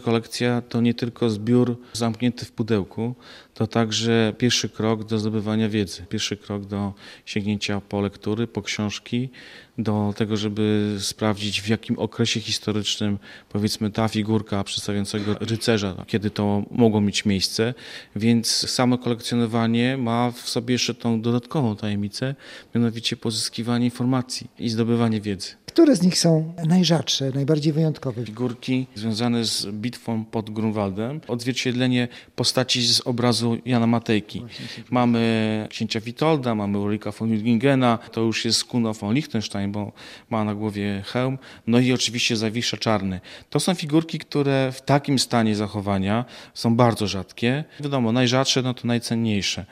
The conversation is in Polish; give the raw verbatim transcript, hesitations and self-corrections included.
Kolekcja to nie tylko zbiór zamknięty w pudełku, to także pierwszy krok do zdobywania wiedzy, pierwszy krok do sięgnięcia po lektury, po książki, do tego, żeby sprawdzić, w jakim okresie historycznym, powiedzmy, ta figurka przedstawiającego rycerza, kiedy to mogło mieć miejsce. Więc samo kolekcjonowanie ma w sobie jeszcze tą dodatkową tajemnicę, mianowicie pozyskiwanie informacji i zdobywanie wiedzy. Które z nich są najrzadsze, najbardziej wyjątkowe? Figurki związane z bitwą pod Grunwaldem, odzwierciedlenie postaci z obrazu Jana Matejki. Mamy księcia Witolda, mamy Ulrika von Jungingena, to już jest Kuno von Liechtenstein, bo ma na głowie hełm, no i oczywiście Zawisza Czarny. To są figurki, które w takim stanie zachowania są bardzo rzadkie. Wiadomo, najrzadsze, no to najcenniejsze.